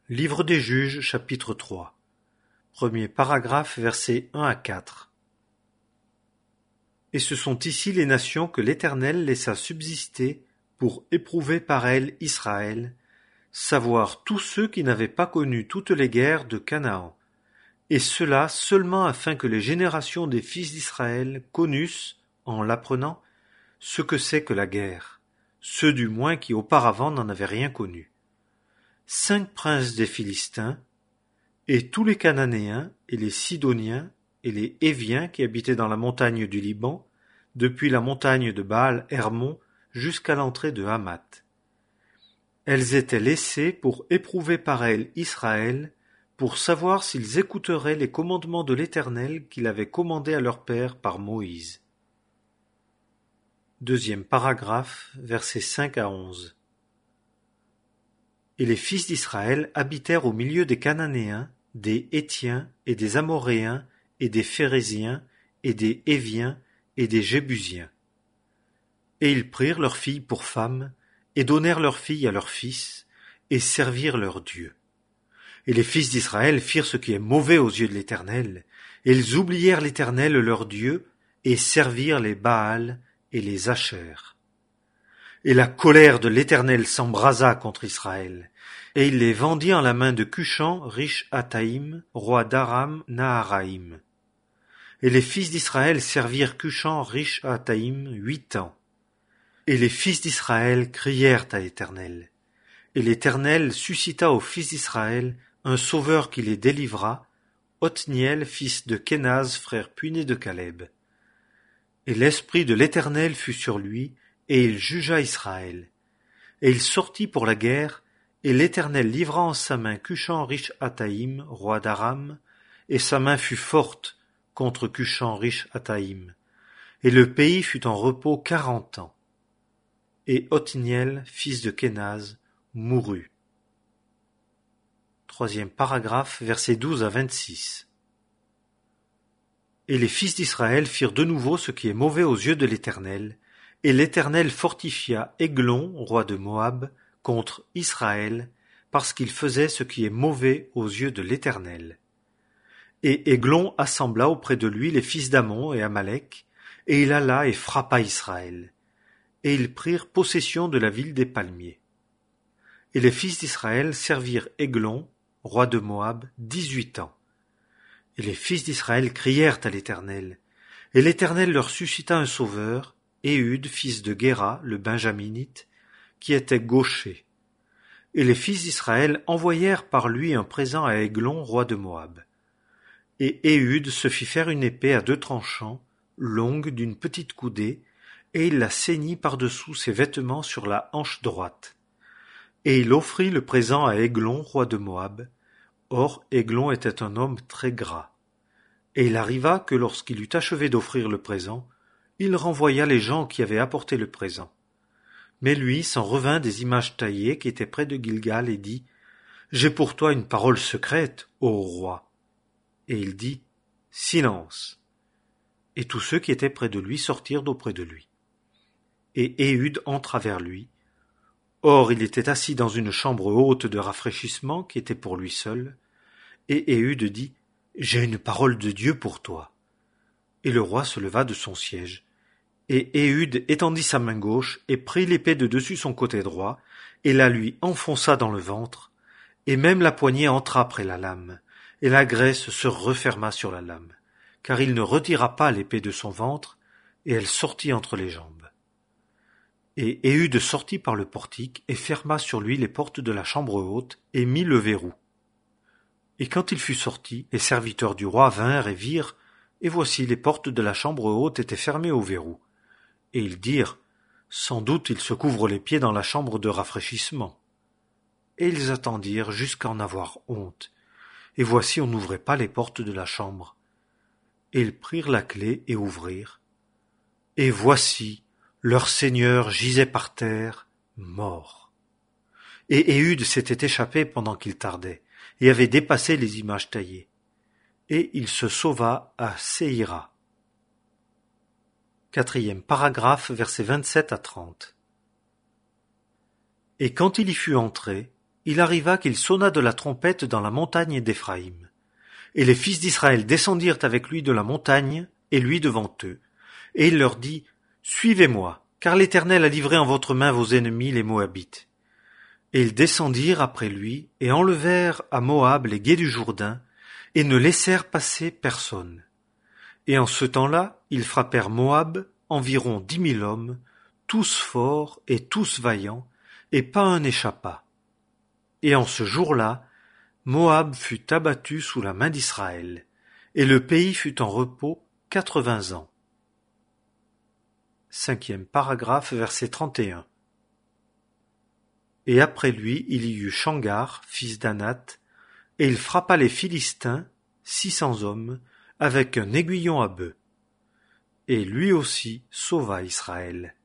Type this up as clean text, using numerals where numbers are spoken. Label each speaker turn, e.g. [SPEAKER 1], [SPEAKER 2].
[SPEAKER 1] Livre des Juges, chapitre 3. Premier paragraphe, versets 1 à 4. Et ce sont ici les nations que l'Éternel laissa subsister pour éprouver par elles Israël, savoir tous ceux qui n'avaient pas connu toutes les guerres de Canaan, et cela seulement afin que les générations des fils d'Israël connussent, en l'apprenant, ce que c'est que la guerre, ceux du moins qui auparavant n'en avaient rien connu. 5 princes des Philistins, et tous les Cananéens, et les Sidoniens, et les Héviens qui habitaient dans la montagne du Liban, depuis la montagne de Baal-Hermon jusqu'à l'entrée de Hamath. Elles étaient laissées pour éprouver par elles Israël, pour savoir s'ils écouteraient les commandements de l'Éternel qu'il avait commandés à leur père par Moïse. Deuxième paragraphe, versets 5 à 11. Et les fils d'Israël habitèrent au milieu des Cananéens, des Hétiens et des Amoréens et des Phéréziens et des Héviens et des Jébusiens. Et ils prirent leurs filles pour femmes, et donnèrent leurs filles à leurs fils, et servirent leurs dieux. Et les fils d'Israël firent ce qui est mauvais aux yeux de l'Éternel, et ils oublièrent l'Éternel leur Dieu, et servirent les Baals et les Ashers. Et la colère de l'Éternel s'embrasa contre Israël, et il les vendit en la main de Cushan, Rish-Hataïm, roi d'Aram-Naharaïm. Et les fils d'Israël servirent Cushan, Rish-Hataïm 8 ans. Et les fils d'Israël crièrent à l'Éternel. Et l'Éternel suscita aux fils d'Israël un sauveur qui les délivra, Othniel, fils de Kénaz, frère puîné de Caleb. Et l'esprit de l'Éternel fut sur lui, et il jugea Israël. Et il sortit pour la guerre, et l'Éternel livra en sa main Cushan Rish-Hataïm, roi d'Aram, et sa main fut forte contre Cushan Rish-Hataïm. Et le pays fut en repos 40 ans. Et Othniel, fils de Kénaz, mourut. Troisième paragraphe, versets 12 à 26. Et les fils d'Israël firent de nouveau ce qui est mauvais aux yeux de l'Éternel, et l'Éternel fortifia Églon, roi de Moab, contre Israël, parce qu'il faisait ce qui est mauvais aux yeux de l'Éternel. Et Églon assembla auprès de lui les fils d'Ammon et Amalek, et il alla et frappa Israël. Et ils prirent possession de la ville des palmiers. Et les fils d'Israël servirent Églon, roi de Moab, 18 ans. Et les fils d'Israël crièrent à l'Éternel, et l'Éternel leur suscita un sauveur, Éhud, fils de Guéra, le Benjaminite, qui était gaucher. Et les fils d'Israël envoyèrent par lui un présent à Églon, roi de Moab. Et Éhud se fit faire une épée à 2 tranchants, longue d'une petite coudée, et il la ceignit par-dessous ses vêtements sur la hanche droite. Et il offrit le présent à Églon, roi de Moab. Or Églon était un homme très gras. Et il arriva que lorsqu'il eut achevé d'offrir le présent, il renvoya les gens qui avaient apporté le présent. Mais lui s'en revint des images taillées qui étaient près de Gilgal et dit, « J'ai pour toi une parole secrète, ô roi. » Et il dit, « Silence. » Et tous ceux qui étaient près de lui sortirent d'auprès de lui. Et Éhud entra vers lui. Or il était assis dans une chambre haute de rafraîchissement qui était pour lui seul. Et Éhud dit, « J'ai une parole de Dieu pour toi. » Et le roi se leva de son siège. Et Éhud étendit sa main gauche et prit l'épée de dessus son côté droit, et la lui enfonça dans le ventre, et même la poignée entra près la lame, et la graisse se referma sur la lame, car il ne retira pas l'épée de son ventre, et elle sortit entre les jambes. Et Éhud sortit par le portique, et ferma sur lui les portes de la chambre haute, et mit le verrou. Et quand il fut sorti, les serviteurs du roi vinrent et virent, et voici les portes de la chambre haute étaient fermées au verrou. Et ils dirent, sans doute il se couvre les pieds dans la chambre de rafraîchissement. Et ils attendirent jusqu'à en avoir honte. Et voici on n'ouvrait pas les portes de la chambre. Et ils prirent la clé et ouvrirent. Et voici, leur seigneur gisait par terre, mort. Et Éhud s'était échappé pendant qu'il tardait, et avait dépassé les images taillées. Et il se sauva à Séhira. Quatrième paragraphe, versets 27 à 30. Et quand il y fut entré, il arriva qu'il sonna de la trompette dans la montagne d'Éphraïm. Et les fils d'Israël descendirent avec lui de la montagne, et lui devant eux. Et il leur dit, Suivez-moi, car l'Éternel a livré en votre main vos ennemis les Moabites. Et ils descendirent après lui, et enlevèrent à Moab les gués du Jourdain, et ne laissèrent passer personne. Et en ce temps-là, ils frappèrent Moab, environ 10 000 hommes, tous forts et tous vaillants, et pas un n'échappa. Et en ce jour-là, Moab fut abattu sous la main d'Israël, et le pays fut en repos 80 ans. 5e paragraphe, verset 31. Et après lui, il y eut Shamgar, fils d'Anath, et il frappa les Philistins, 600 hommes, avec un aiguillon à bœuf. Et lui aussi sauva Israël.